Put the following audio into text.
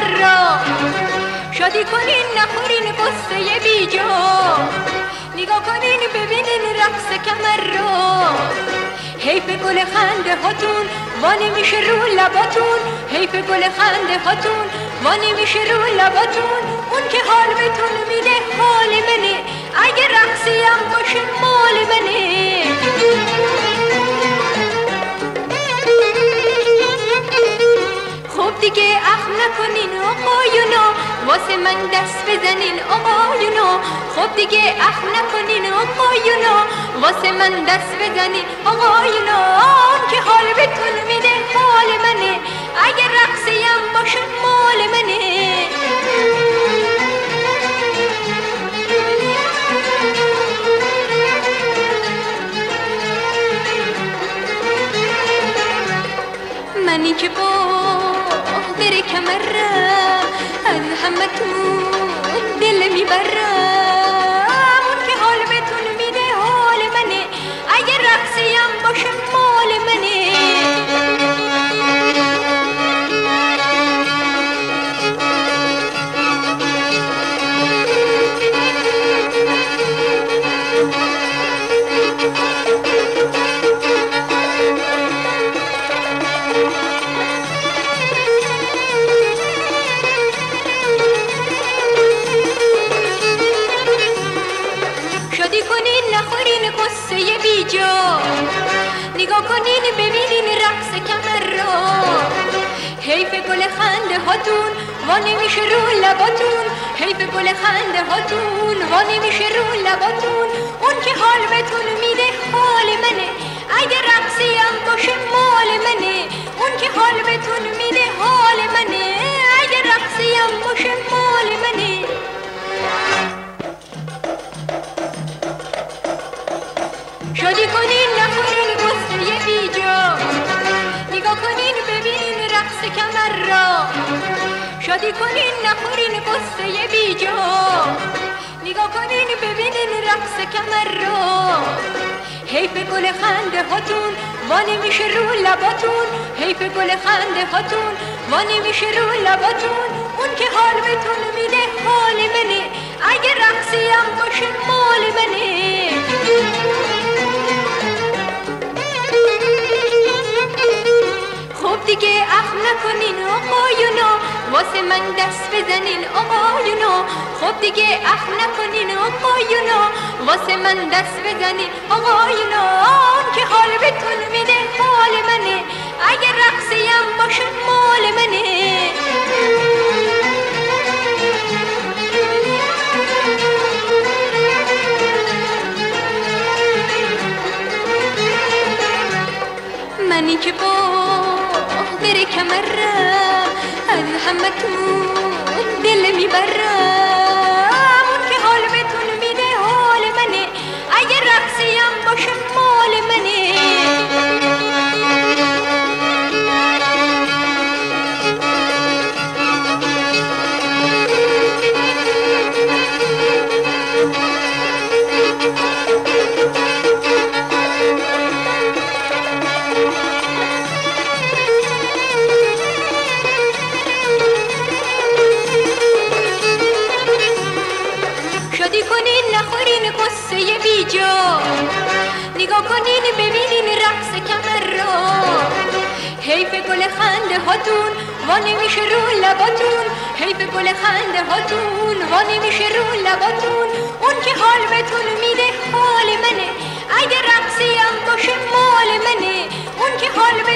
کمر را. شادی کنین نخورین قصه بیجا، نگاه کنین ببینین رقص کمر را. حیف گل خنده هاتون وانی میشه رو لباتون، حیف گل خنده هاتون وانی میشه رو لباتون. اون که حال بهتون میده حال منه، اگه رقصی هم باشه مال منه. خب دیگه اخم نکنین آقایونا، واسه من دست بزنین آقایونا. خب دیگه اخم نکنین آقایونا، واسه من دست بزنین آقایونا. اون که حال بهتون میده حال منه، اگه رقصی هم باشه مال منه. منی که با در کمر از همه تو دل میبرم، اون که حال بهتون میده حال منه، اگه رقصی هم باشه مال منه. نخورین قصه بیجا، نگاه کنین ببینین رقص کمر را. حیف گل خنده هاتون وانی میشه رو لباتون، حیف گل خنده هاتون وانی میشه رو لباتون. اون که حال بهتون میده حال منه، اگه رقصی هم باشه مال منه. اون که حال بهتون میده حال منه، اگه رقصی هم باشه مال منه. شادی کنین نخورین قصه بیجا، نگاه کنین ببینین رقص کمر را. شادی کنین نخورین قصه بیجا، نگاه کنین ببینین رقص کمر را. حیف گل خنده هاتون وانی میشه رو لباتون، حیف گل خنده هاتون وانی میشه رو لباتون. اون که حال بهتون میده حال منه، اگه رقصی هم باشه مال منه. خب دیگه اخم نکنین آقایونا، واسه من دست بزنین آقایونا. خب دیگه اخم نکنین آقایونا، واسه من دست بزنین آقایونا. اون که حال بهتون میده حال منه، اگه رقصی هم باشه مال منه. منی که با در کمر از همه تو دل میبرم، اون که حال بهتون میده حال منه، اگه رقصی هم باشه مال منه. نخورین قصه بیجا، نگاه کنین ببینین رقص کمر را. حیف گل خنده هاتون وانی میشه رو لباتون، حیف گل خنده هاتون وانی میشه رو لباتون. اون که حال بهتون میده حال منه، اگه رقصی هم باشه مال منه. اون که حال